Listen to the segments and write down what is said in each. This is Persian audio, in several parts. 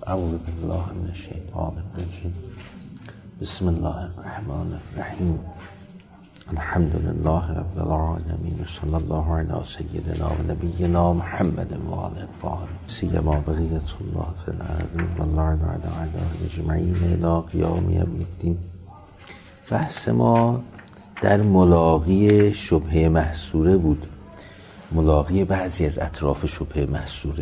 اعوذ بالله من الشیطان الرجیم. بسم الله الرحمن الرحیم. الحمد لله رب العالمین و صلی الله علی سیدنا و نبینا محمد و آله الطاهرین سیما بقیة الله فی الارض و اللعن علی اعدائهم اجمعین الی قیام یوم الدین. بحث ما در ملاقی شبهه محصوره بود، ملاقی بعضی از اطراف شبهه محصوره.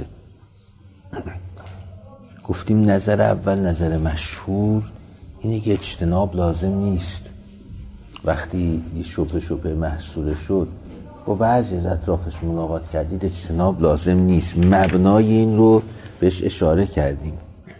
گفتیم نظر اول، نظر مشهور اینه که اجتناب لازم نیست. وقتی یه شبهه محصوره شد با بعضی از اطرافش ملاقات کردید، اجتناب لازم نیست. مبنای این رو بهش اشاره کردیم.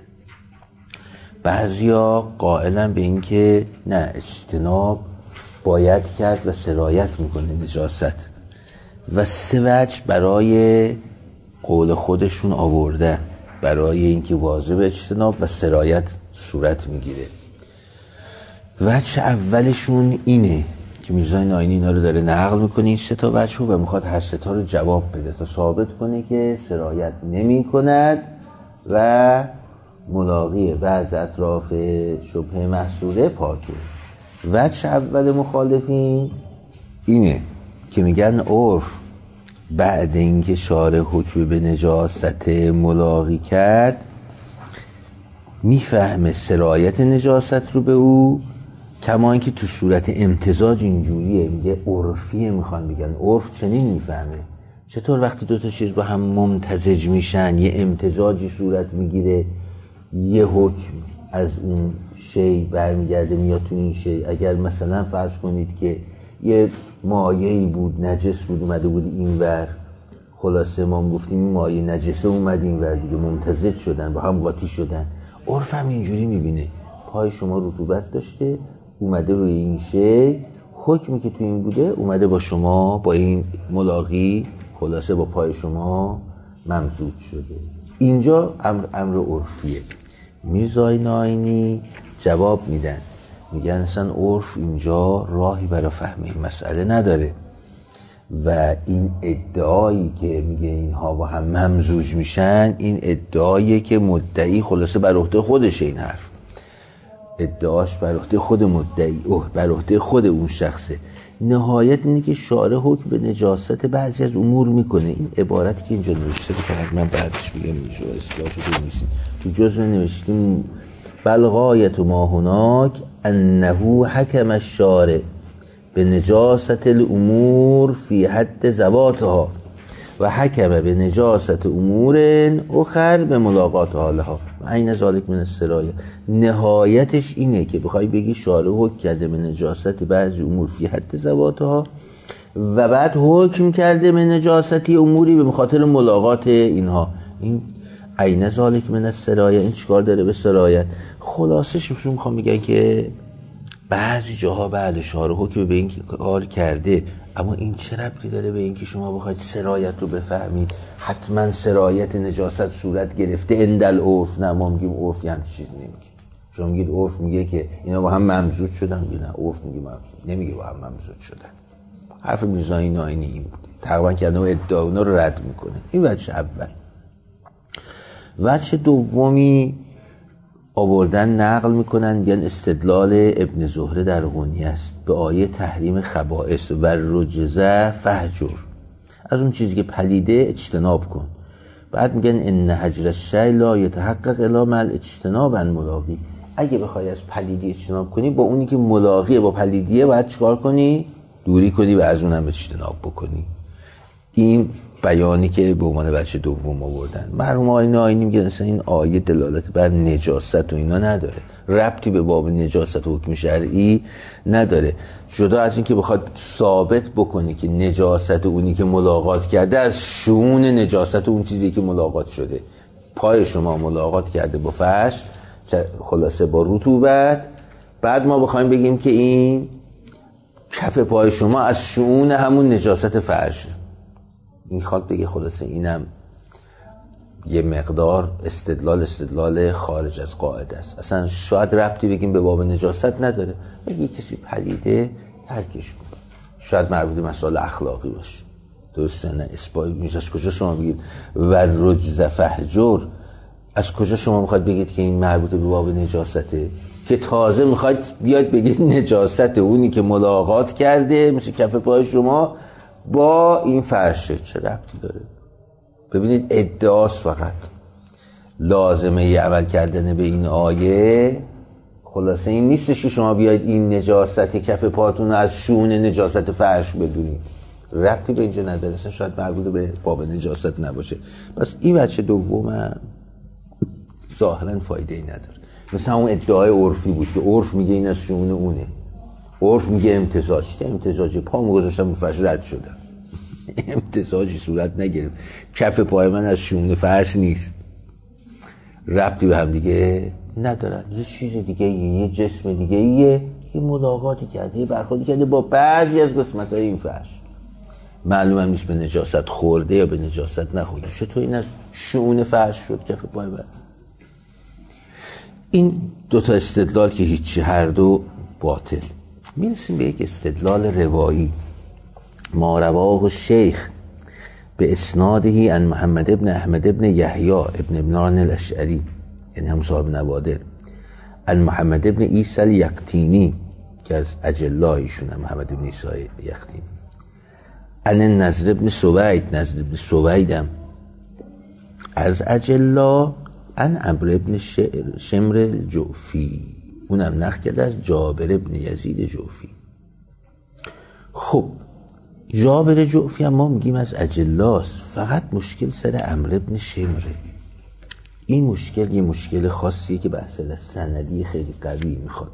بعضیا قائلن به این که نه، اجتناب باید کرد و سرایت میکنه نجاست، و سه وجه برای قول خودشون آورده برای اینکه واجب اجتناب و سرایت صورت میگیره. وجه اولشون اینه که میرزا ناینی اینا رو داره نقل میکنه، این سه تا وجه و میخواد هر سه تا رو جواب بده تا ثابت کنه که سرایت نمی کند و ملاقی بعض اطراف شبهه محصوره پاکه. وجه اول مخالفین اینه که میگن عرف بعد اینکه شارع حکم به نجاست ملاقی کرد میفهمه سرایت نجاست رو به او، کما اینکه تو صورت امتزاج اینجوریه، میگه عرفیه، میخوان بگن عرف چنین میفهمه. چطور وقتی دو تا چیز با هم ممتزج میشن یه امتزاجی صورت میگیره، یه حکم از اون شی برمیگرده میاد تو این شی. اگر مثلا فرض کنید که یه مایه‌ای بود، نجس بود، اومده بود اینور، خلاصه ما گفتیم این مایه نجسه اومد اینور دیگه، ممتزج شدن، با هم قاطی شدن. عرف هم اینجوری میبینه پای شما رطوبت داشته، اومده روی این شی، حکمی که تو این بوده اومده با شما با این ملاقی خلاصه با پای شما ممزوج شده. اینجا امر عرفیه. میرزای ناینی جواب میدن، میگن اصلا عرف اینجا راهی برای فهم این مسئله نداره و این ادعایی که میگه اینها با هم ممزوج میشن، این ادعاییه که مدعی خلاصه بر عهده خودشه. این حرف ادعاش بر عهده خود مدعی، بر عهده خود اون شخصه. نهایت اینه که شارع حکم به نجاست بعضی از امور میکنه. این عبارتی که اینجا نوشته که من بعدش میگم میشه اصلاحش بنویسید. تو جزء نوشتیم بلغایت ما هناک انه حکم الشارع به نجاست الامور فی حد ذواتها و حکم به نجاست امور اخر به ملاقاتها لها و عین ذلک من السرایه. نهایتش اینه که بخوای بگی شارع حکم کرده به نجاست بعضی امور فی حد ذواتها و بعد حکم کرده به نجاستی اموری به خاطر ملاقات اینها. این عین ذلک من السرایه، این چیکار داره به سرایت؟ خلاصش رو میخوام بگن که بعضی جاها بله شارع حکم به این کار کرده، اما این چه ربطی داره به این که شما بخواید سرایت رو بفهمید؟ حتما سرایت نجاست صورت گرفته اندل عرف. نه، ما میگیم عرفی هم چیز نمیگه. شما میگید عرف میگه که اینا با هم ممزوج شدن، نه عرف نمیگه با هم ممزوج شدن. حرف میرزای ناینی این بود تقریبا که ادعا اونا رو رد میکنه. این وجه اول. وجه دومی آوردن نقل میکنن، میگن استدلال ابن زهره در غنیه است به آیه تحریم خبائث و رجزه فهجر، از اون چیزی که پلیده اجتناب کن. بعد میگن ان هجر الشیء لا یتحقق الا مع الاجتناب عن ملاقی. اگه بخوای از پلیدی اجتناب کنی، با اونی که ملاقیه با پلیدیه باید چیکار کنی؟ دوری کنی و از اونم اجتناب بکنی. این بیانی که به عنوان بچه دوم آوردن. مرحوم آقای ناینی میگن اصلا این آیه دلالت بر نجاست و اینا نداره، ربطی به باب نجاست و حکم شرعی نداره، جدا از این که بخواد ثابت بکنی که نجاست اونی که ملاقات کرده از شؤون نجاست اون چیزی که ملاقات شده. پای شما ملاقات کرده با فرش، خلاصه با رطوبت، بعد ما بخوایم بگیم که این کف پای شما از شؤون همون نجاست فرشه. این خواد بگه خلاصه اینم یه مقدار استدلال خارج از قاعده است. اصلا شاید ربطی بگیم به باب نجاست نداره، بگی کسی پلیده ترکش کن، شاید مربوط به مسائل اخلاقی باشه. درسته؟ نه اثبات میشه. کجا شما بگید و رجز فهجر از کجا شما میخواد بگید که این مربوط به باب نجاسته که تازه میخواد بیاد بگید نجاسته؟ اونی که ملاقات کرده مثل کف پای شما با این فرشه چه ربطی داره؟ ببینید ادعاست فقط. لازمه ی عمل کردن به این آیه خلاصه این نیستش که شما بیاید این نجاست کف پاتون از شون نجاست فرش بدونید، ربطی به اینجا نداره، شاید مربوط به باب نجاست نباشه. پس این بچه دوم ظاهرا فایده ای نداره. مثل همون ادعای عرفی بود که عرف میگه این از شون اونه، عرف میگه امتزاج، امتزاج پامو گذاشتم رو فرش رد شدم، امتزاجی صورت نگرفت، کف پای من از شون فرش نیست، ربطی به هم دیگه ندارن. یه چیز دیگه، یه جسم دیگه، یه ملاقاتی کرده، یه برخوردی کرده با بعضی از قسمت‌های این فرش. معلوم هم نیست به نجاست خورده یا به نجاست نخورده. چطور این از شون فرش شد کف پای من؟ این دوتا استدلال که هیچی، هر دو باطل. میرسیم به یک استدلال روایی. ما رواه الشیخ به اسناده عن محمد ابن احمد ابن یحیی ابن عمران الاشعری، یعنی هم صاحب نوادر، عن محمد ابن عیسی الیقطینی که از اجلایشون محمد ابن عیسی الیقطینی، عن نضر ابن سوید، نضر ابن سویدم از اجلا، عن عمرو ابن شمر الجعفی، اونم نقل کرده از جابر ابن یزید جعفی. خب جابر جعفی هم ما میگیم از اجلاست، فقط مشکل سر عمرو ابن شمره. این مشکل یه مشکل خاصیه که بحث سندی خیلی قوی میخواد.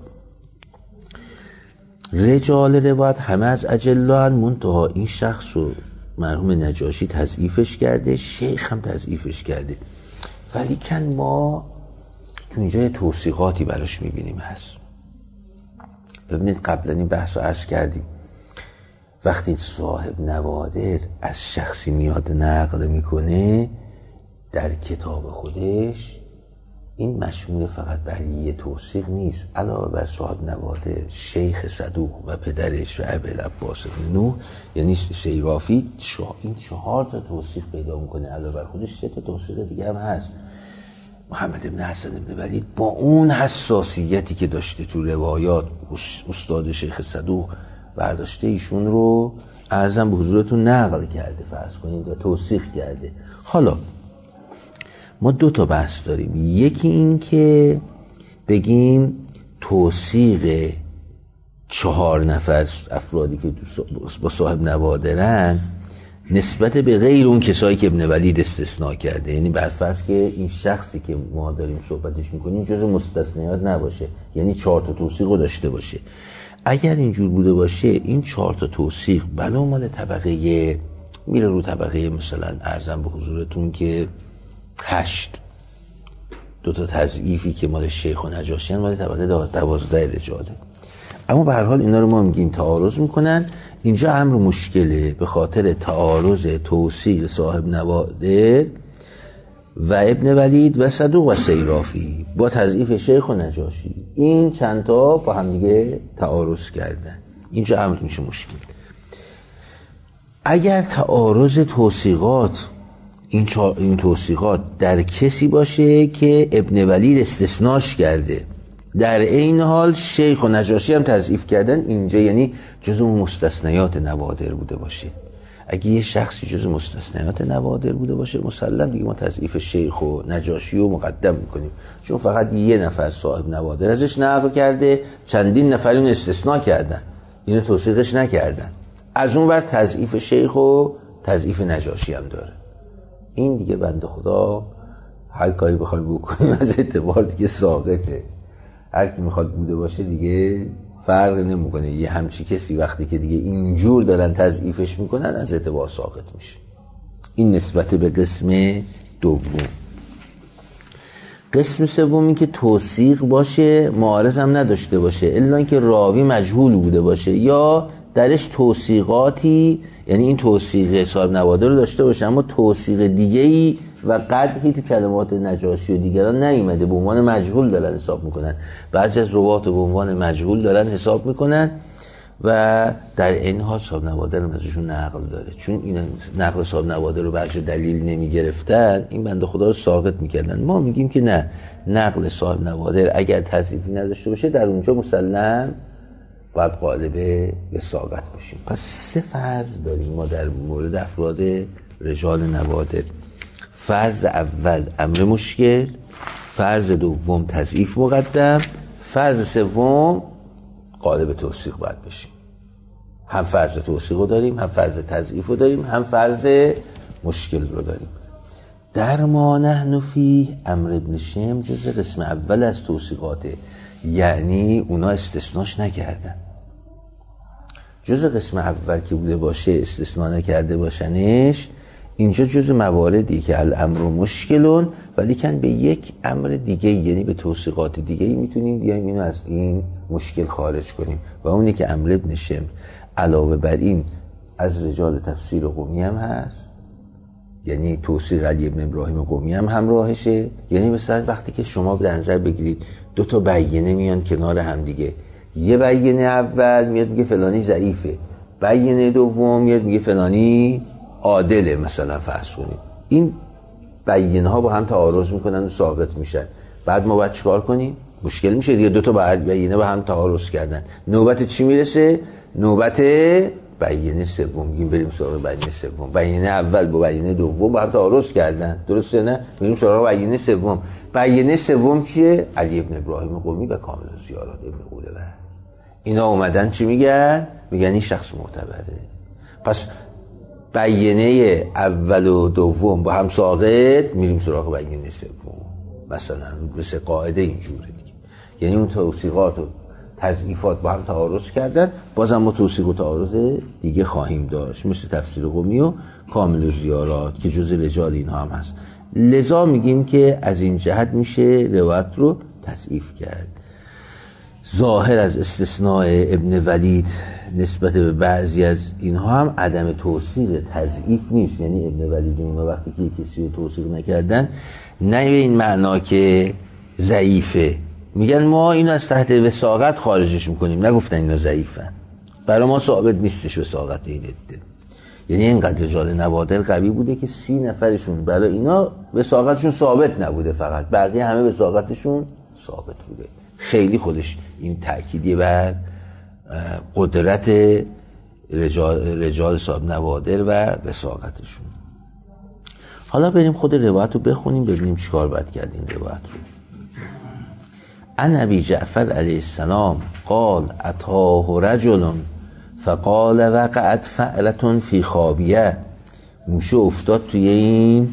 رجال روایت همه از اجلا، منتها این شخص رو مرحوم نجاشی تضعیفش کرده، شیخ هم تضعیفش کرده، ولی کن ما تو اینجا توصیقاتی براش میبینیم هست. ببینید قبلا این بحث رو عرض کردیم، وقتی صاحب نوادر از شخصی میاد نقل میکنه در کتاب خودش، این مشمول فقط بر یه توصیق نیست، علاوه بر صاحب نوادر شیخ صدوق و پدرش و ابوالعباس بن نوح یعنی شیرافی، این 4 تا توصیق پیدا میکنه، علاوه بر خودش 3 تا توصیق دیگه هم هست. محمد ابن حسن ابن ولید با اون حساسیتی که داشته تو روایات، استاد شیخ صدوق برداشته ایشون رو عرضم به حضورتون نقل کرده، فرض کنید، و توصیق کرده. حالا ما 2 تا بحث داریم. یکی این که بگیم توصیق 4 نفر افرادی که با صاحب نوادرن نسبت به غیر اون کسایی که ابن ولید استثناء کرده، یعنی برفرض که این شخصی که ما داریم صحبتش میکنیم جزو مستثنیات نباشه، یعنی 4 تا توصیق رو داشته باشه. اگر اینجور بوده باشه این 4 تا توصیق بلا مال طبقه میره رو طبقه مثلا ارزم به حضورتون که 8، 2 تا تضعیفی که مال شیخ و نجاشی مال طبقه 12 رجاله. اما به هر حال اینا رو ما میگیم تعارض میکنن. اینجا امر مشکله به خاطر تعارض توصیق صاحب نوادر و ابن ولید و صدوق و شیرافی با تضعیف شیخ و نجاشی، این چند تا با هم دیگه تعارض کردن، اینجا امر میشه مشکل. اگر تعارض توصیقات این توصیقات در کسی باشه که ابن ولید استثناش کرده، در این حال شیخ و نجاشی هم تضعیف کردن، اینجا یعنی جزء مستثنیات نوادر بوده باشه. اگه یه شخصی جزء مستثنیات نوادر بوده باشه مسلم دیگه ما تضعیف شیخ و نجاشی رو مقدم میکنیم، چون فقط یه نفر صاحب نوادر ازش نقل کرده، چندین نفر اون استثناء کردن، اینو توصیقش نکردن. از اون ور تضعیف شیخ و تضعیف نجاشی هم داره. این دیگه بنده خدا هر کاری بخواد بکنیم از اعتبار دیگه ساقطه، هر کی میخواد بوده باشه دیگه فرق نمیکنه. یه همچی کسی وقتی که دیگه اینجور دارن تضعیفش میکنن از اعتبار ساقط میشه. این نسبت به قسم دوم. قسم سومی که توثیق باشه، معارض هم نداشته باشه، الا اینکه راوی مجهول بوده باشه یا درش توثیقاتی، یعنی این توثیق صاحب نوادر رو داشته باشه اما توثیق دیگه‌ای و قدحی تو کلمات نجاشی و دیگران نیومده، به عنوان مجهول دارن حساب میکنن. بعضی از روات به عنوان مجهول دارن حساب میکنن و در این حال صاحب نوادر هم ازشون نقل داره، چون این نقل صاحب نوادر رو بخش دلیل نمی گرفتن این بنده خدا رو ساقط میکردن. ما میگیم که نه، نقل صاحب نوادر اگر تضعیفی نداشته باشه در اونجا مسلم باید غالبه به ساقط باشیم. پس 3 فرض داریم ما در مورد افراد رجال نوادر. فرض اول امر مشکل، فرض دوم تضعیف مقدم، فرض سوم غالب توثیق باید بشیم. هم فرض توثیق رو داریم، هم فرض تضعیف رو داریم، هم فرض مشکل رو داریم. در ما نحن فی امر ابن شم جزء قسم اول از توثیقاته، یعنی اونا استثناش نکردن. جزء قسم اول که بوده باشه استثنا نکرده باشنش، اینجا جزء مواردی که الامر مشکلون ولی کن به یک امر دیگه، یعنی به توثیقات دیگه میتونیم بیایم اینو از این مشکل خارج کنیم و اونی که امر ابن شم علاوه بر این از رجال تفسیر قمی هم هست، یعنی توثیق علی ابن ابراهیم قمی هم همراهشه. یعنی مثلا وقتی که شما به نظر بگیرید 2 بیانیه میان کنار هم دیگه، یه بیانیه اول میاد میگه فلانی ضعیفه، بیانیه دوم میاد میگه فلانی عادله، مثلا فرض کنید این بیانیه ها با هم تعارض میکنن و ثابت میشن، بعد ما باید چیکار کنیم؟ مشکل میشه دیگه، 2 بیانیه با هم تعارض کردن. نوبت چی میرسه؟ نوبت بیانیه سوم. میگیم بریم سراغ بیانیه سوم. بیانیه اول با بیانیه دوم با هم تعارض کردن، درسته نه؟ میریم سراغ بیانیه سوم. بیانیه سوم کیه؟ علی ابن ابراهیم قمی و کامل الزیارات ابن قولوی. اینا اومدن چی میگن؟ میگن این شخص معتبره. پس بیانیه اول و دوم با هم ساقط، میریم سراغ بیانیه سوم. مثلا مثل قاعده اینجوره دیگه، یعنی اون توثیقات و تضعیفات با هم تعارض کردن، بازم ما توثیق و تعارض دیگه خواهیم داشت، مثل تفسیر قمی و کامل الزیارات که جزء رجال اینها هم هست. لذا میگیم که از این جهت میشه روایت رو تضعیف کرد. ظاهر از استثناء ابن ولید نسبت به بعضی از اینها هم عدم توثیق تضعیف نیست، یعنی ابن ولید اینا وقتی که کسی رو توثیق نکردن نه به این معنا که ضعیفه، میگن ما اینو از تحت وثاقت خارجش میکنیم، نگفتن اینا ضعیفن، برای ما ثابت نیستش وثاقت این عده. یعنی اینقدر رجال نوادر قوی بوده که 30 نفرشون برای اینا وثاقتشون ثابت نبوده، فقط بقیه همه وثاقتشون ثابت بوده. خیلی خودش این تأکیدی بر قدرت رجال صاحب نوادر و وثاقتشون. حالا بریم خود روایت رو بخونیم ببینیم چیکار باید کرد این روایت رو. عن ابی جعفر علیه السلام قال اتاه رجل فقال وقعت فعلة فی خابیه. موشه افتاد توی این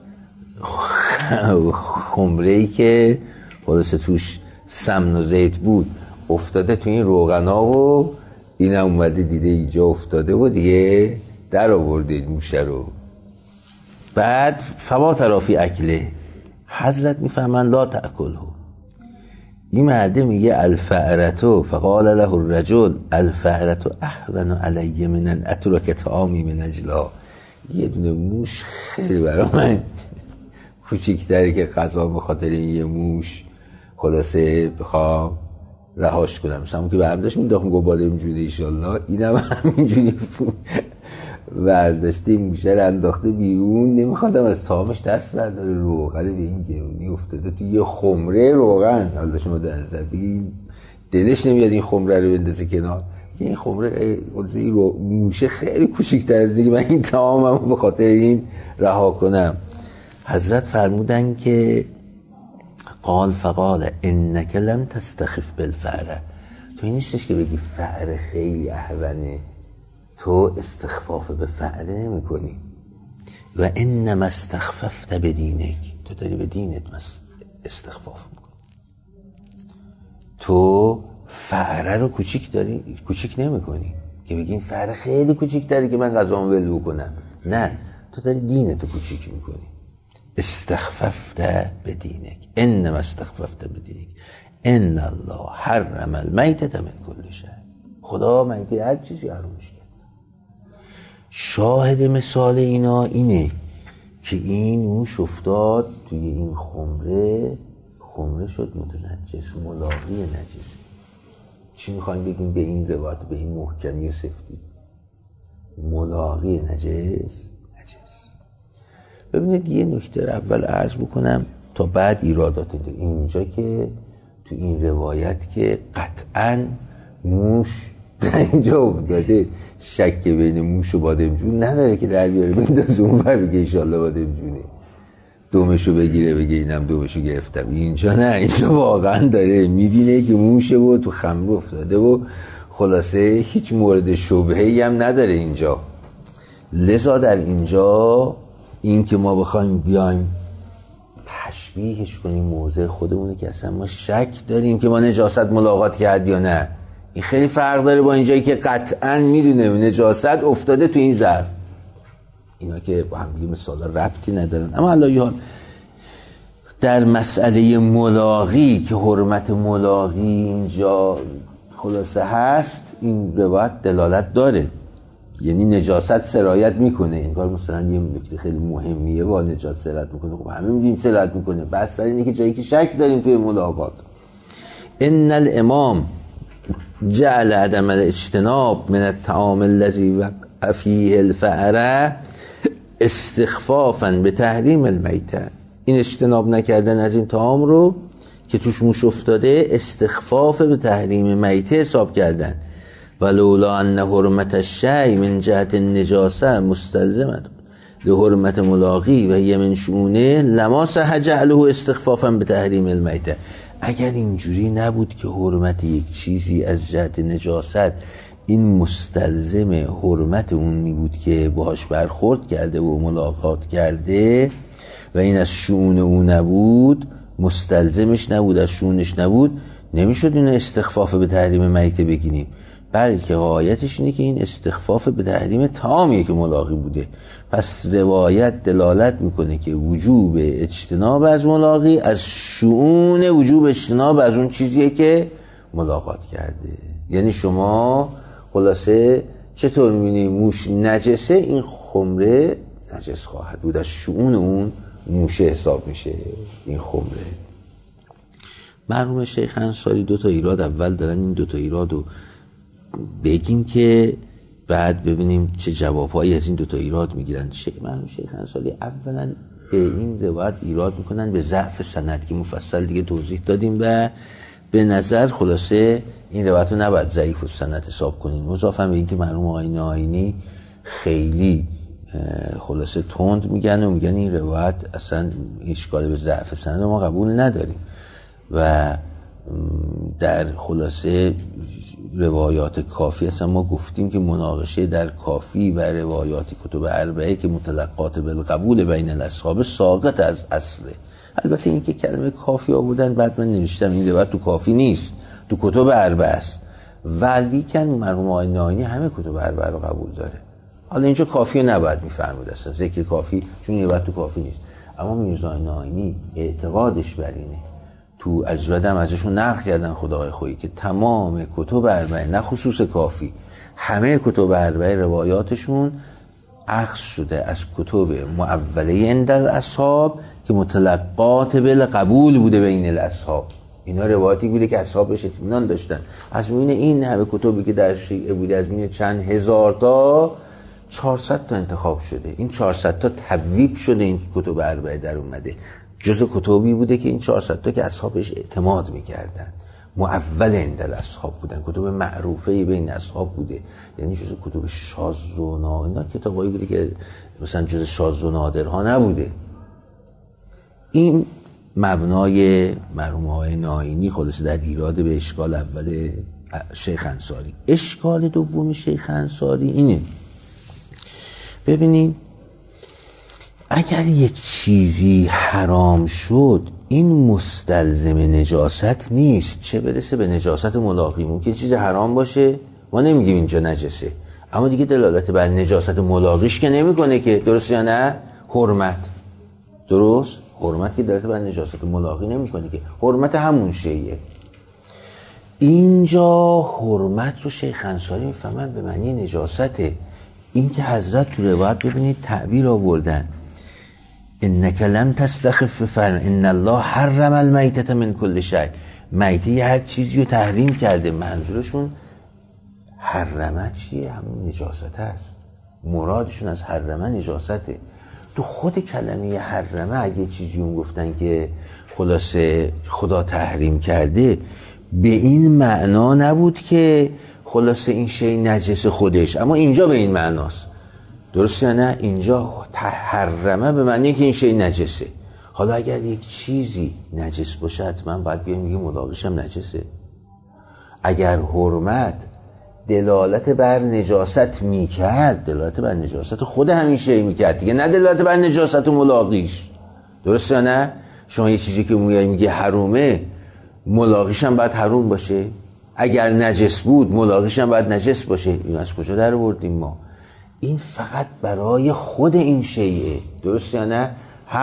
خمره‌ای که خلاصه توش سمن و زیت بود، افتاده توی این روغنا و این هم اومده دیده اینجا افتاده و دیگه در آورده این موشه رو. بعد فما ترافی اکله، حضرت میفهمن لا تأکله. این مرده میگه الفعرتو، فقال له الرجل الفعرتو احون علی من ان اترک طعامی من اجلها. یه دونه موش خیلی برای من کوچیک‌تره که غذا به خاطر یه موش خلاصه بخوام رهاش کنم. مثلا که به هم داشت مینداختم گوباله اینجوری ایشالله، اینم همینجوری برداشته موشه رو انداخته بیرون، نمیخوادم از طعامش دست برداره، روغن به این گرونی افتاده توی یه خمره روغن. حالا شما در نظر بگید دلش نمیاد این خمره رو بندازه کنار، این خمره موشه خیلی کوچیک‌تر از دیگه، من این طعامم به خاطر این رها کنم. حضرت فرمودن که قال فقال انک لم تستخف بالفعره، تو این نیستش که بگی فعره خیلی احونه، تو استخفاف به فعله نمی کنی. و انما استخففت بدینک، تو داری به دینت استخفاف میکنی. تو فعره رو کوچیک نمی کنی که بگی این فعره خیلی کوچیک داری که من غذامو ول بکنم، نه، تو داری دینتو کوچیک میکنی. استخففت بدینک، انما استخففت بدینک ان الله حرم المیتة من کل شیء. خدا میته هر چیزی حرامش کرد. شاهد مثال اینا اینه که این موش افتاد توی این خمره شد متنجس، ملاقی نجس. چی میخوایم بگیم به این روایت، به این محکمی و سفتی؟ ملاقی نجس. ببینید یه نکته رو اول عرض بکنم تا بعد ایرادات اینجا که تو این روایت که قطعاً موش اینجا افتاده، شک بین موش و بادمجون نداره که در بیاره بندازه اون بر بگه انشالله بادمجونه، دومشو بگیره بگه اینم دومشو گرفتم. اینجا نه، اینجا واقعا داره میبینه که موشه و تو خمر افتاده و خلاصه هیچ مورد شبهه‌ای هم نداره اینجا. لذا در اینجا این که ما بخوایم بیایم تشبیهش کنیم موضع خودمونه که اصلا ما شک داریم که ما نجاست ملاقات کرد یا نه، این خیلی فرق داره با اینجایی که قطعا میدونه نجاست افتاده تو این ظرف. اینا که با هم دیگه مثالا ربطی ندارن. اما علاوه در مسئله ملاقی که حرمت ملاقی اینجا خلاصه هست، این روایت دلالت داره، یعنی نجاست سرایت میکنه. این کار مثلا یه نکته خیلی مهمیه، با نجاست سرایت میکنه. خب همه میدونیم سرایت میکنه، بس سر اینه که جایی که شک داریم توی ملاقات. ان الامام جعل عدم الاجتناب من الطعام الذي وقع فيه الفأر استخفافا به تحریم المیته. این اجتناب نکردن از این طعام رو که توش موش افتاده استخفاف به تحریم میته حساب کردن. ولولا ان حرمت الشیء من جهت النجاسه مستلزمه لحرمت ملاقی و هی من شؤونه لما صح جعله استخفافا به تحریم المیته. اگر اینجوری نبود که حرمت یک چیزی از جهت نجاست این مستلزم حرمت اون می بود که باهاش برخورد کرده و ملاقات کرده و این از شؤون او نبود، مستلزمش نبود، از شؤونش نبود، نمیشد این استخفاف به تحریم میته بگیریم، بلکه غایتش اینه که این استخفاف به تحریم طعامیه که ملاقی بوده. پس روایت دلالت میکنه که وجوب اجتناب از ملاقی از شؤون وجوب اجتناب از اون چیزیه که ملاقات کرده. یعنی شما خلاصه چطور میبینی موش نجسه، این خمره نجس خواهد بود، از شؤون اون موشه حساب میشه این خمره. مرحوم شیخ انصاری دو تا ایراد اول دارن، این دو تا ایراد رو بگیم که بعد ببینیم چه جوابهایی از این دو تا ایراد میگیرن. مرحوم شیخ انصاری اولا به این روایت ایراد میکنن به ضعف سند که مفصل دیگه توضیح دادیم و به نظر خلاصه این روایت رو نباید ضعیف السند حساب کنیم. مضافاً به این که مرحوم آقای ناینی خیلی خلاصه تند میگن و میگن این روایت اصلا اشکال به ضعف سند ما قبول نداریم و در خلاصه روایات کافی اصلا ما گفتیم که مناقشه در کافی و روایات کتب اربعه که متلقات بالقبول بین الاصحاب ساقط از اصله. البته این که کلمه کافی آوردن بعد من نوشتم این روایت تو کافی نیست، تو کتب اربعه است، ولی کن مرحوم آقای ناینی همه کتب اربعه رو قبول داره. حالا اینجا کافی نباید میفرمود اصلا ذکر کافی، چون این روایت تو کافی نیست. اما میرزا ناینی اعتقادش بر اینه، تو اجودم ازشون نقل کردن خدای خویی که تمام کتب اربعه نه خصوص کافی همه کتب اربعه روایاتشون اخذ شده از کتب معوله عند الاصحاب که متلقات بالقبول بوده بین الاصحاب. اینا روایاتی بوده که اصحاب بهش اطمینان داشتن. از بین این همه کتبی که در شیعه بوده از بین چند هزار تا 400 تا انتخاب شده، این 400 تا تبویب شده، این کتب اربعه در اومده جزء کتبی بوده که این 400 تا که اصحابش اعتماد میکردن معول عند الاصحاب بودن، کتب معروفه بین اصحاب بوده، یعنی جزء کتب شاذ و نادر. اینا کتابایی بوده که مثلا جزء شاذ و نادرها نبوده. این مبنای مرحوم آقای ناینی خلاصه در ایراد به اشکال اول شیخ انصاری. اشکال دوم شیخ انصاری اینه، ببینید اگر یک چیزی حرام شد این مستلزم نجاست نیست، چه برسه به نجاست ملاقی. ممکن چیز حرام باشه ما نمیگیم اینجا نجسه، اما دیگه دلالت بر نجاست ملاقیش که نمیکنه که، درست یا نه؟ حرمت، درست؟ حرمت که دلالت بر نجاست ملاقی نمیکنه که، حرمت همون شیء. اینجا حرمت رو شیخ انصاری میفهمن به معنی نجاسته. این که حضرت تو روایت ببینید تعبیر آوردن انک لم تستخف ان الله حرم المیتة من کل شیء، میته هر چیزی رو تحریم کرده. منظورشون حرمه چیه؟ همون نجاست هست. مرادشون از حرمه نجاسته. تو خود کلمه حرمه اگه چیزی اون گفتن که خلاصه خدا تحریم کرده، به این معنا نبود که خلاصه این شی نجس خودش، اما اینجا به این معناست. درست یا نه؟ اینجا حرمه به معنی که این شی نجسه. حالا اگر یک چیزی نجس باشه حتما باید بیایم میگیم ملاقیش هم نجسه. اگر حرمت دلالت بر نجاست میکرد، دلالت بر نجاست خود همین شی میکرد دیگه، نه دلالت بر نجاست ملاقیش. درست یا نه؟ شما یه چیزی که میگه حرومه، ملاقیش هم باید حروم باشه. اگر نجس بود ملاقیش هم باید نجس باشه. این از کجا در آوردیم ما؟ این فقط برای خود این شیء. درست یا نه؟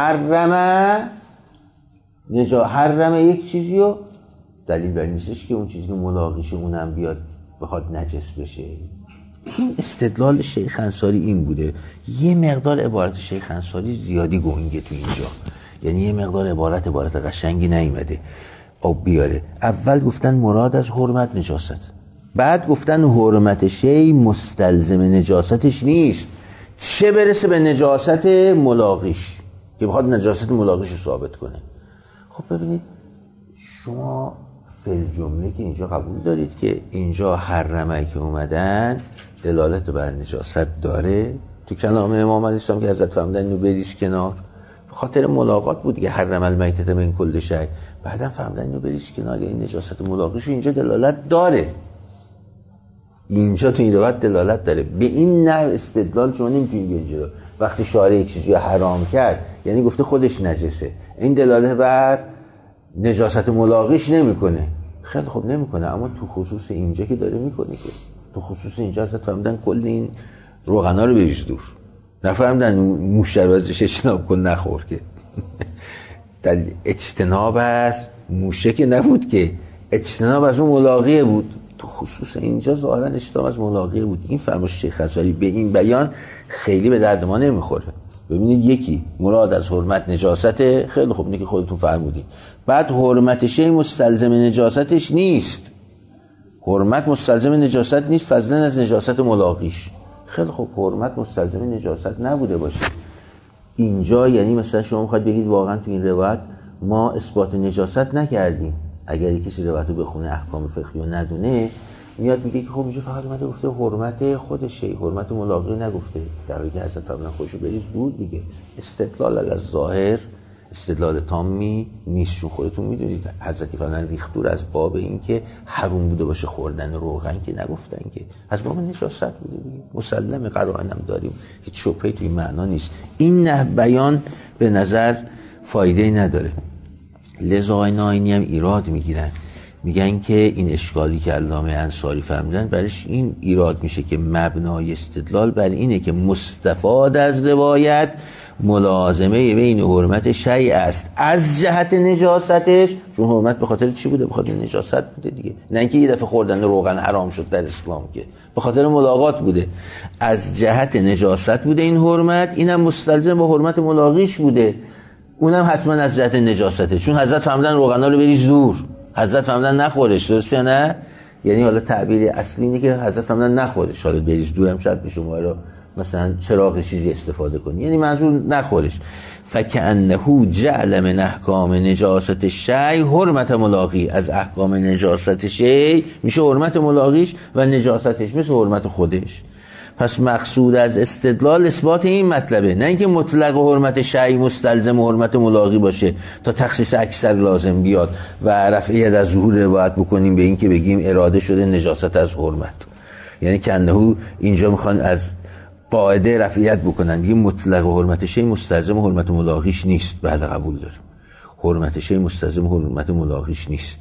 حرمه یک چیزی رو دلیل بر نیستش که اون چیزی که ملاقیشه اونم بیاد بخواد نجس بشه. این استدلال شیخ انصاری این بوده. یه مقدار عبارت شیخ انصاری زیادی گنگه تو اینجا، یعنی یه مقدار عبارت قشنگی نیومده بیاره. اول گفتن مراد از حرمت نجاست، بعد گفتن حرمت شی مستلزم نجاستش نیست، چه برسه به نجاست ملاقیش که بخواد نجاست ملاقیش رو ثابت کنه. خب ببینید شما فل جمله که اینجا قبول دارید که اینجا حرمه که اومدن دلالت بر نجاست داره. تو کلام امام علیه السلام که حضرت فرمودن اینو بریز کنار، به خاطر ملاقات بود که حرم المیتة من کل شیء. بعدم فهمیدن اینو بریز کنار، یعنی نجاست ملاقیش اینجا دلالت داره. اینجا تو این روایت دلالت داره. به این نحو استدلال شما نمیتونید اینجا وقتی شارع یک چیزی حرام کرد یعنی گفته خودش نجسه، این دلالت بر نجاست ملاقیش نمیکنه. خیلی خوب نمیکنه، اما تو خصوص اینجا که داره میکنه که تو خصوص اینجا اصلا فهمیدن کل این روغنا رو بریز دور، نفهمیدن موش رو ازش اجتناب کن نخور که دلیل اجتناب از موشه که نبود که اجتناب از اون ملاقیه بود. تو خصوص اینجا ظاهرا اجتناب از ملاقیه بود. این فرمایش شیخ انصاری به این بیان خیلی به درد ما نمیخوره. ببینید یکی مراد از حرمت نجاسته، خیلی خوب اینه که خودتون فرمودید. بعد حرمت شی مستلزم نجاستش نیست، حرمت مستلزم نجاست نیست فضلا از نجاست ملاقیش. خیلی خوب حرمت مستلزم نجاست نبوده باشه اینجا، یعنی مثلا شما میخواید بگید واقعا تو این روایت ما اثبات نجاست نکردیم. اگر کسی روایت رو بخونه احکام فقهی رو ندونه میاد میگه که خب اینجا فقط اومده گفته حرمت خودشه، حرمت ملاقی نگفته، در حالی که حضرت فرمودن خودشو بریز بود دیگه. استدلال از ظاهر استدلال تامی نیست، چون خودتون میدونید حضرت فرمودن ریخت دور از باب این که حروم بوده باشه خوردن روغن که نگفتن که از باب نجاست بوده دیگه. مسلم قرائنم داریم، هیچ شبهه‌ای توی معنا نیست. این نه بیان به نظر فایده نداره. لذا آینی هم ایراد میگیرن، میگن که این اشکالی که علامه انصاری فرمودن برش این ایراد میشه که مبنای استدلال بر اینه که مستفاد از روایت ملازمه بین حرمت شیء است از جهت نجاستش، چون حرمت به خاطر چی بوده؟ به خاطر نجاست بوده دیگه، نه اینکه یه دفعه خوردن روغن حرام شد در اسلام، که به خاطر ملاقات بوده، از جهت نجاست بوده این حرمت، اینم مستلزم به حرمت ملاقیش بوده، اونم حتما از جهت نجاسته، چون حضرت فرمودن روغنا رو بریز دور، حضرت فرمودن نخورش. درست یا نه؟ یعنی حالا تعبیر اصلی اینه که حضرت فرمودن نخورش، حالا بریز دور هم شاید به شما رو مثلا چراغ چیزی استفاده کنی، یعنی منظور نخورش. فکأنه جعل من احکام نجاست شیء حرمت ملاقی، از احکام نجاست شیء میشه حرمت ملاقیش و نجاستش مثل حرمت خودش. پس مقصود از استدلال اثبات این مطلبه، نه اینکه مطلق حرمت شیء مستلزم حرمت ملاقی باشه تا تخصیص اکثر لازم بیاد و رفعیت از ظهور روایت بکنیم به این که بگیم اراده شده نجاست از حرمت. یعنی کنه اینجا میخوان از قاعده رفعیت بکنن، بگیم مطلق حرمت شیء مستلزم حرمت ملاقیش نیست. بعد قبول داریم حرمت شیء مستلزم حرمت ملاقیش نیست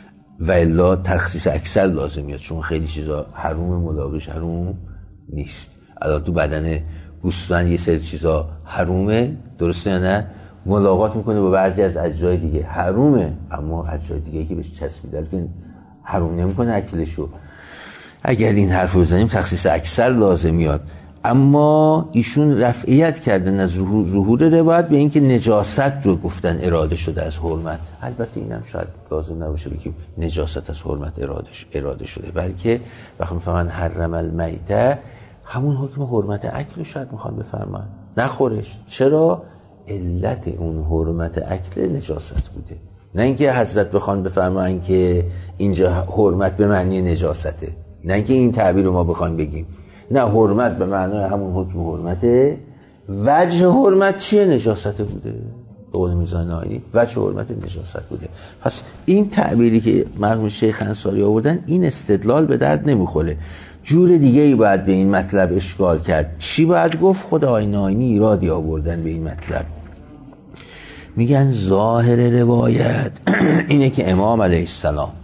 و الا تخصیص اکثر لازم میاد، چون خیلی چیزا حروم ملاقیش حروم نیست. الان تو بدن گوسفند یه سری چیزا حرومه، درسته یا نه؟ ملاقات میکنه با بعضی از اجزای دیگه حرومه، اما اجزای دیگه که بهش چسبیده که حروم نمیکنه اکلشو. اگر این حرف رو بزنیم تخصیص اکثر لازم میاد. اما ایشون رفعیت کردن از ظهور روایت به اینکه نجاست رو گفتن اراده شده از حرمت. البته اینم شاید لازم نباشه بگیم نجاست از حرمت اراده شده، بلکه وقتی میفهمن حرم المیته همون حکم حرمت اکل رو شاید میخوان بفرمان نخورش. چرا؟ علت اون حرمت اکل نجاست بوده، نه اینکه حضرت بخوان بفرمان که اینجا حرمت به معنی نجاسته، نه اینکه این تعبیر رو ما بخوان بگیم، نه، حرمت به معنای همون حکم حرمته. وجه حرمت چیه؟ نجاسته بوده. به قول میزان آیینی وجه حرمت نجاست بوده. پس این تعبیری که مرحوم شیخ انصاری آوردن این استدلال به درد نمیخوره. جور دیگه ای باید به این مطلب اشکال کرد. چی باید گفت؟ خود آیین آیینی ایرادی آوردن به این مطلب. میگن ظاهر روایت اینه که امام علیه السلام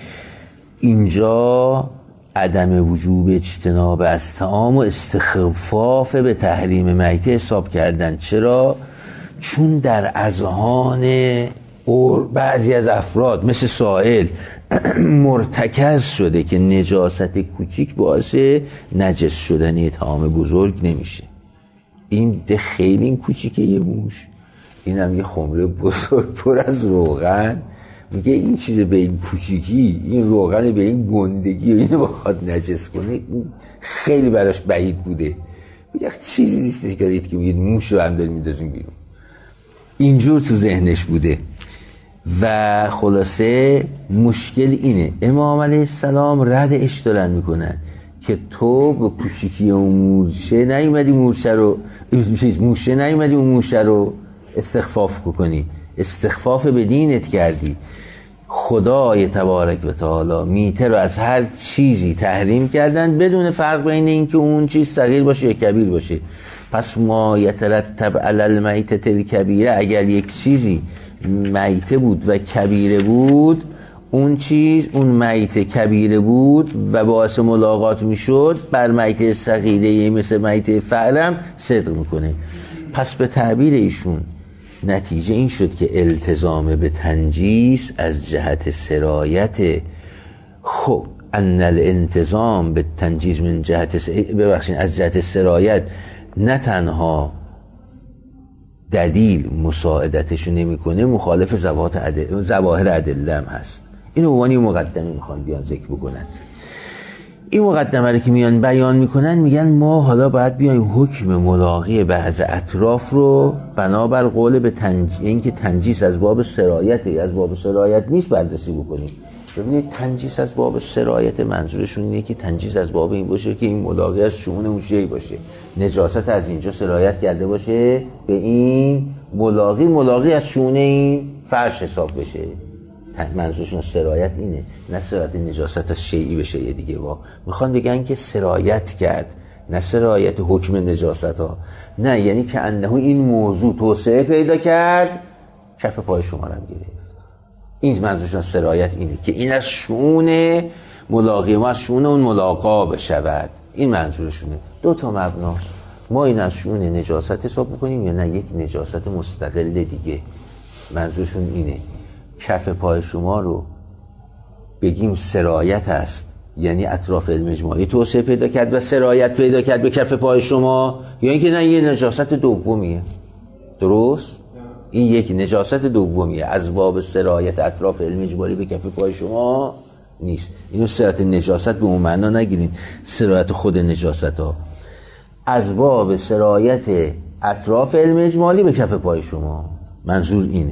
اینجا عدم وجوب اجتناب از طعام و استخفاف به تحریم میته حساب کردن. چرا؟ چون در اذهان بعضی از افراد مثل سائل مرتکز شده که نجاست کوچیک باعث نجس شدنی طعام بزرگ نمیشه. این خیلی این کوچیکه یه موش، اینم یه خمره بزرگ پر از روغن، میگه این چیز به این کوچیکی، این روغن به این گندگی و اینو بخواد نجس کنه، این خیلی براش بعید بوده. میگه چیزی نیستش که دید که میگه موش رو هم داریم میدازیم بیرون. اینجور تو ذهنش بوده. و خلاصه مشکل اینه امام علیه السلام ردش دارن میکنن که تو به کوچیکی اون موشه نیومدی اون موشه رو استخفاف کنی، استخفاف به دینت کردی. خدای تبارک و تعالی میته رو از هر چیزی تحریم کردن بدون فرق بین این که اون چیز صغیر باشه یا کبیر باشه. پس ما یترتب علی المیته الکبیره، اگر یک چیزی میته بود و کبیره بود، اون چیز اون میته کبیره بود و باعث ملاقات میشد بر میته صغیره مثل میته فعلم صدق میکنه. پس به تعبیر ایشون نتیجه این شد که التزام به تنجیس از جهت سرایت. خب ان الالتزام به تنجیس من جهت از جهت سرایت نه تنها دلیل مساعدتشو نمیکنه، مخالف ظواهر ادله هم هست. اینو عنوانی مقدمه میخوان بیان ذکر بکنن. این مقدمه رو که میان بیان میکنن میگن ما حالا باید بیایم حکم ملاقی بعض اطراف رو بنابر قول به اینکه تنجیس از باب سرایت از باب سرایت نیست بررسی بکنیم. ببینید تنجیس از باب سرایت منظورشون اینه که تنجیس از باب این باشه که این ملاقی از شؤون اون شیء باشه، نجاست از اینجا سرایت کرده باشه به این ملاقی از شؤون این فرش حساب بشه. منظورشون سرایت اینه، نه سرایت نجاست از شیئی بشه. یه دیگه میخوان بگن که سرایت کرد، نه سرایت حکم نجاست ها، نه، یعنی که انه این موضوع توسعه پیدا کرد کف پای شما رو گرفت. این منظورشون سرایت اینه که این از شؤون ملاقی ما از شؤون اون ملاقا بشود. این منظورشونه. دو تا مبناست. ما این از شؤون نجاست حساب میکنیم یا نه یک نجاست مستقل دیگه. منظورشون اینه کف پای شما رو بگیم سرایت است، یعنی اطراف علم اجمالی توسعه پیدا کرد و سرایت پیدا کرد به کف پای شما، یا اینکه نه یه نجاست دومیه. درست؟ این یک نجاست دومیه، از باب سرایت اطراف علم اجمالی به کف پای شما نیست. اینو سرایت نجاست به اون معنا نگیرین، سرایت خود نجاست ها، از باب سرایت اطراف علم اجمالی به کف پای شما. منظور اینه.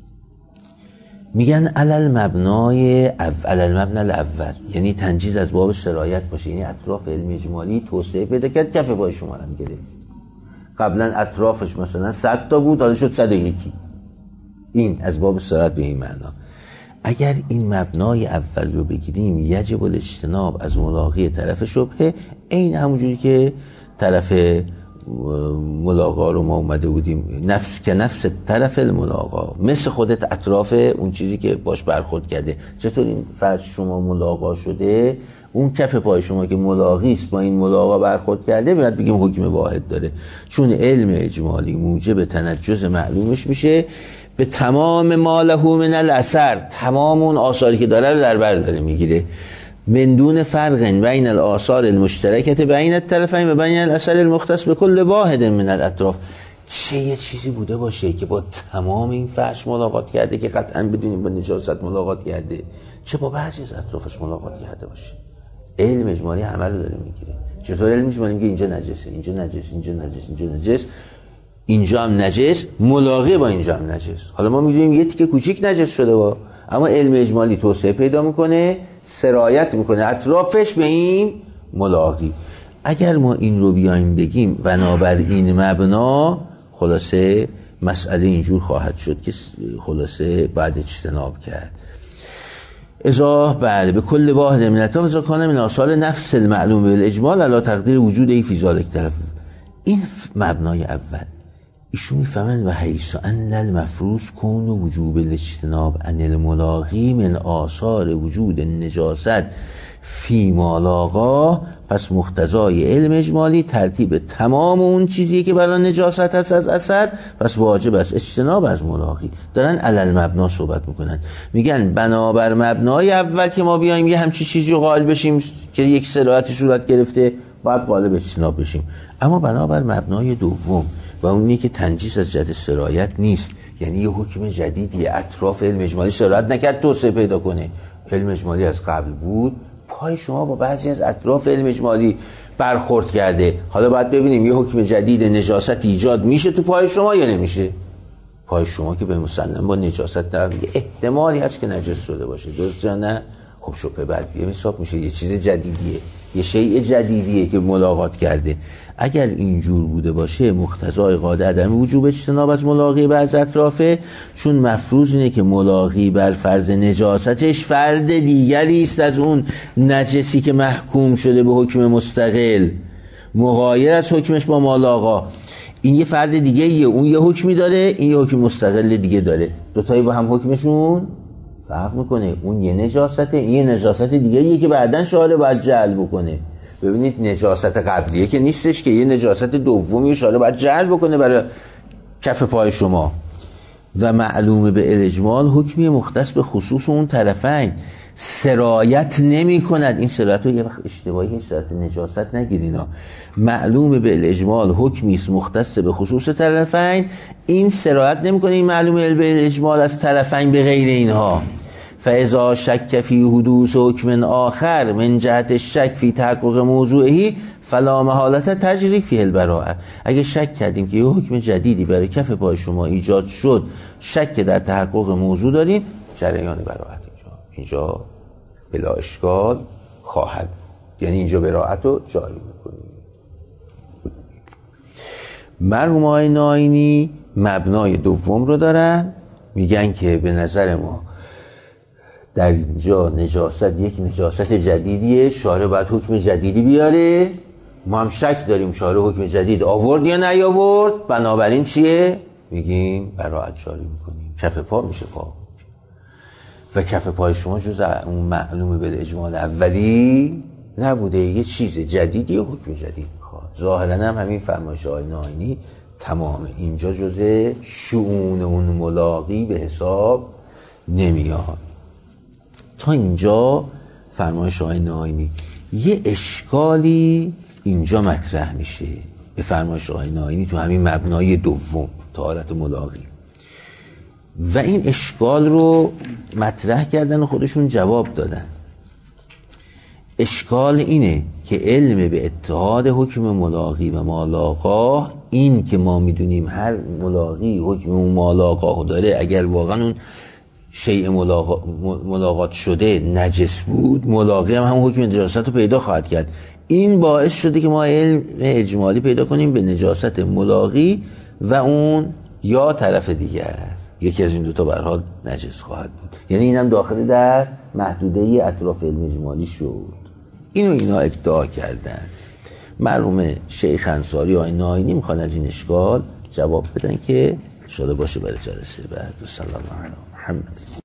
میگن علل مبنای المبنى الاول، یعنی تنجیز از باب سرایت باشه، یعنی اطراف علم اجمالی توسعه پیدا کرد کف پای شما هم گرفت. قبلا اطرافش مثلا 100 تا بود، حالا شد 101. این از باب سرایت به این معنا. اگر این مبنای اول رو بگیریم یجب الاجتناب از ملاقی طرف شبهه، این همونجوری که طرف ملاقا رو ما اومده بودیم نفس طرف الملاقا، مثل خودت اطراف اون چیزی که باش برخورد کرده. چطور این فرش شما ملاقا شده، اون کف پای شما که ملاقی است با این ملاقا برخورد کرده، باید بگیم حکم واحد داره، چون علم اجمالی موجب تنجز معلومش میشه به تمام ما له من الاثر، تمام اون آثاری که داره رو در بر داره میگیره. من دون فرق بین الآثار المشترکت بین الطرفین و بین الاثر المختص به کل واحد من الاطراف. چه یه چیزی بوده باشه که با تمام این فرش ملاقات کرده که قطعا بدونیم با نجاست ملاقات کرده، چه با بعضی از اطرافش ملاقات کرده باشه. علم اجمالی همه رو داره میگیره. چطور علم اجمالی میگه اینجا نجسه، اینجا نجس، اینجا نجس، اینجا نجس، اینجا هم نجس، ملاقه با اینجا هم نجس. حالا ما میدونیم یه تیکه کوچیک نجس شده با، اما علم اجمالی توسعه پیدا میکنه، سرایت میکنه اطرافش به این ملاقی. اگر ما این رو بیایم بگیم بنابراین مبنا، خلاصه مسئله اینجور خواهد شد که خلاصه بعد اجتناب کرد. ازا بعد به کل واحد من الاطراف ازا کانه من آثار نفس المعلوم بالاجمال علی تقدیر وجود ای فی ذالک طرف. این مبنای اول ایشون میفهمن و حیث ان المفروض کون وجوب الاجتناب عن الملاقی من آثار وجود نجاست فی مالاقا، پس مقتضای علم اجمالی ترتیب تمام اون چیزی که برای نجاست هست از اثر، پس واجب است اجتناب از ملاقی. دارن علل مبنا صحبت میکنن، میگن بنابر مبنای اول که ما بیایم یه همچی چیزی رو قائل بشیم که یک سرایتی صورت گرفته، باید قائل اجتناب بشیم. اما بنابر مبنای دوم و اونی که تنجیس از جهت سرایت نیست، یعنی یه حکم جدیدی اطراف علم اجمالی سرایت نکرد توسعه پیدا کنه، علم اجمالی از قبل بود، پای شما با بعضی از اطراف علم اجمالی برخورد کرده، حالا باید ببینیم یه حکم جدید نجاست ایجاد میشه تو پای شما یا نمیشه. پای شما که به مسلم با نجاست در احتمالی هست که نجس شده باشه، درست یا نه؟ خب شبهه بعد حساب میشه یه چیز جدیدیه، یه شیء جدیدیه که ملاقات کرده. اگر اینجور بوده باشه مقتضای قاعده عدم وجوب اجتناب از ملاقی بعض اطرافه، چون مفروض اینه که ملاقی بر فرض نجاستش فرد دیگری است از اون نجسی که محکوم شده به حکم مستقل، مغایر از حکمش با مالاقا. این یه فرد دیگه ایه، اون یه حکمی داره، این یه حکم مستقل دیگه داره، دوتایی با هم حکمشون فرق میکنه. اون یه نجاسته، این یه نجاست دیگه ایه که بعدن شارع باید جعل بکنه. ببینید نجاست قبلیه که نیستش که، یه نجاست دومی شارع باید جعل بکنه برای کف پای شما. و معلومه به الاجمال حکمی مختص به خصوص اون طرفین، سرایت نمی کند. این سرایت رو یه وقت اشتباهی سرایت نجاست نگیرینا. معلومه به الاجمال حکمی است مختص به خصوص طرفین، این سرایت نمی کنه. این معلومه به الاجمال از طرفین به غیر اینها. فاذا شک فی حدوث حکم آخر من جهت الشک فی تحقق موضوعی فلا محالت تجری فیه البراءه. اگه شک کردیم که یه حکم جدیدی برای کف پای شما ایجاد شد، شک در تحقق موضوع داریم، جریان براءت اینجا بلا اشکال خواهد، یعنی اینجا براءت رو جاری میکنیم. مرحوم آقای ناینی مبنای دوم رو دارن، میگن که به نظر ما در اینجا نجاست یک نجاست جدیدیه، شارع باید حکم جدیدی بیاره، ما هم شک داریم شارع حکم جدید آورد یا نیاورد، بنابراین چیه؟ میگیم براءت جاری میکنیم، کف پا میشه پا. و کف پای شما جز اون معلومه به اجمال اولی نبوده، یه چیز جدیدی و حکم جدید میخواد. ظاهرا هم همین فرمایش آقای ناینی تمامه، اینجا جز شؤون اون ملاقی به حساب نمیاد. تا اینجا فرمایش آقای ناینی. یه اشکالی اینجا مطرح میشه به فرمایش آقای ناینی تو همین مبنای دوم طهارت ملاقی، و این اشکال رو مطرح کردن و خودشون جواب دادن. اشکال اینه که علم به اتحاد حکم ملاقی و مالاقا، این که ما میدونیم هر ملاقی حکم مالاقا داره، اگر واقعا اون شیء ملاقات شده نجس بود، ملاقی هم حکم نجاست رو پیدا خواهد کرد. این باعث شده که ما علم اجمالی پیدا کنیم به نجاست ملاقی و اون یا طرف دیگر، یکی از این دوتا به هر حال نجس خواهد بود. یعنی اینم داخل در محدوده اطراف علم اجمالی شد. اینا ادعا کردن. مرحوم شیخ انصاری آقای ناینی میخوان از این اشکال جواب بدن که شده باشه برای جلسه بعد. صلی الله علیه و محمد.